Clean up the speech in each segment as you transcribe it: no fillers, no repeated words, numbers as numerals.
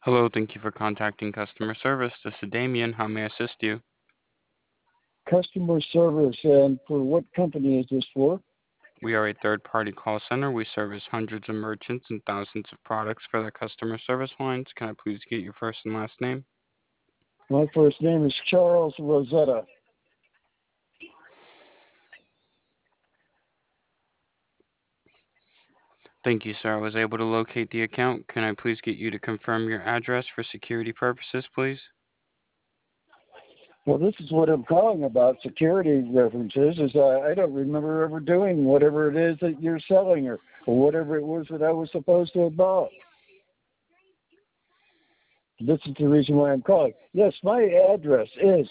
Hello, thank you for contacting customer service. This is Damien. How may I assist you? Customer service, and for what company is this for? We are a third-party call center. We service hundreds of merchants and thousands of products for their customer service lines. Can I please get your first and last name? My first name is Charles Rosetta. Thank you, sir. I was able to locate the account. Can I please get you to confirm your address for security purposes, please? Well, this is what I'm calling about, security references, is I don't remember ever doing whatever it is that you're selling or whatever it was that I was supposed to have bought. This is the reason why I'm calling. Yes, my address is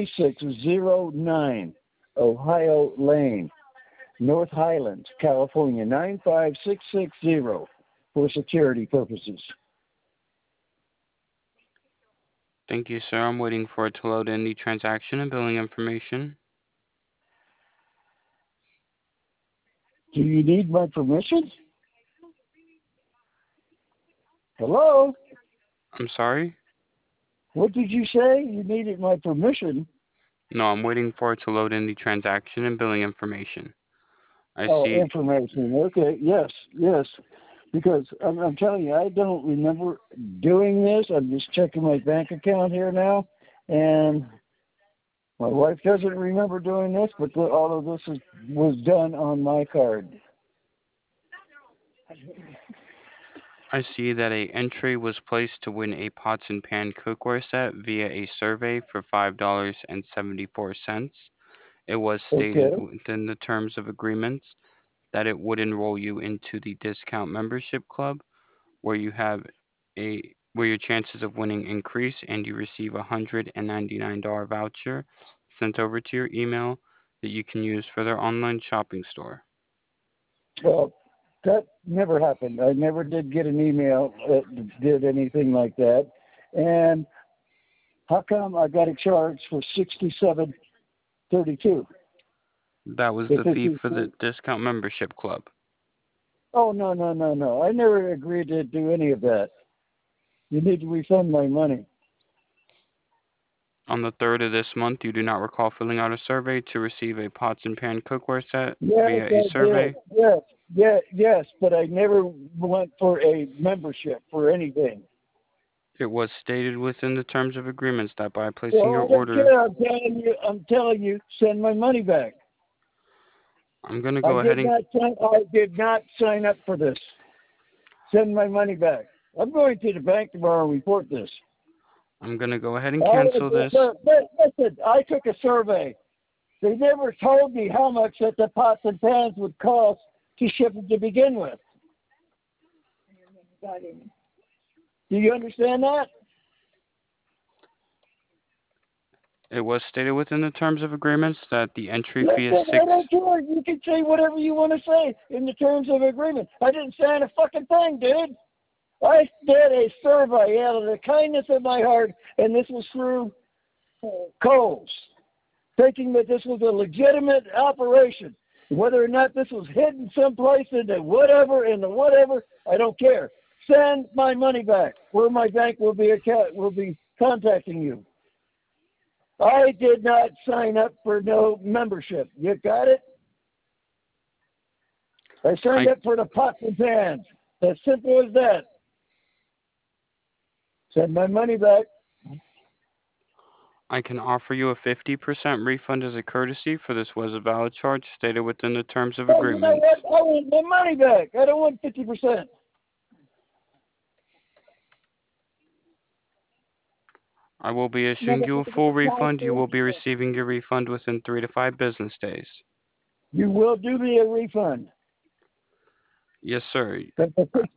3609 Ohio Lane, North Highlands, California, 95660 for security purposes. Thank you, sir. I'm waiting for it to load in the transaction and billing information. Do you need my permission? Hello? I'm sorry? What did you say? You needed my permission? No, I'm waiting for it to load in the transaction and billing information. I Oh, see. information. Okay, yes, yes. Because I'm telling you, I don't remember doing this. I'm just checking my bank account here now, and my wife doesn't remember doing this, but all of this was done on my card. I see that a entry was placed to win a pots and pan cookware set via a survey for $5.74. It was stated Okay. within the terms of agreements that it would enroll you into the discount membership club where you have where your chances of winning increase and you receive a $199 voucher sent over to your email that you can use for their online shopping store. Well, that never happened. I never did get an email that did anything like that. And how come I got a charge for $67.32? That was If the this fee is for the discount membership club. Oh, no, no, no, no. I never agreed to do any of that. You need to refund my money. On the 3rd of this month, you do not recall filling out a survey to receive a pots and pan cookware set Yes, via a I did. survey. Yes, yes, but I never went for a membership for anything. It was stated within the terms of agreements that by placing your Well, I don't order, care. I'm telling you, send my money back. I'm going to go ahead and I did not sign up for this. Send my money back. I'm going to the bank tomorrow and report this. I'm going to go ahead and cancel this. Listen, I took a survey. They never told me how much that the pots and pans would cost to ship it to begin with. Do you understand that? It was stated within the terms of agreements that the entry fee is Listen, six. I don't care. You can say whatever you want to say in the terms of agreement. I didn't sign a fucking thing, dude. I did a survey out of the kindness of my heart, and this was through Kohl's, thinking that this was a legitimate operation. Whether or not this was hidden someplace in the whatever, I don't care. Send my money back, where my bank will be contacting you. I did not sign up for no membership. You got it? I signed up for the pots and pans. As simple as that. Send my money back. I can offer you a 50% refund as a courtesy, for this was a valid charge stated within the terms of Oh, you know agreement. what? I want my money back. I don't want 50%. I will be issuing you a full refund. You will be receiving your refund within 3 to 5 business days. You will do me a refund. Yes, sir. That's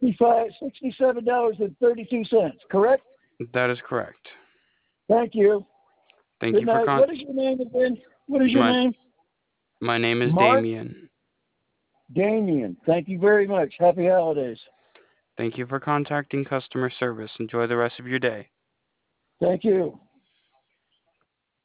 $67.32, correct? That is correct. Thank you. Thank Good you for night. What is your name again? What is your my name? my name is Mark Damien. Damien. Thank you very much. Happy holidays. Thank you for contacting customer service. Enjoy the rest of your day. Thank you.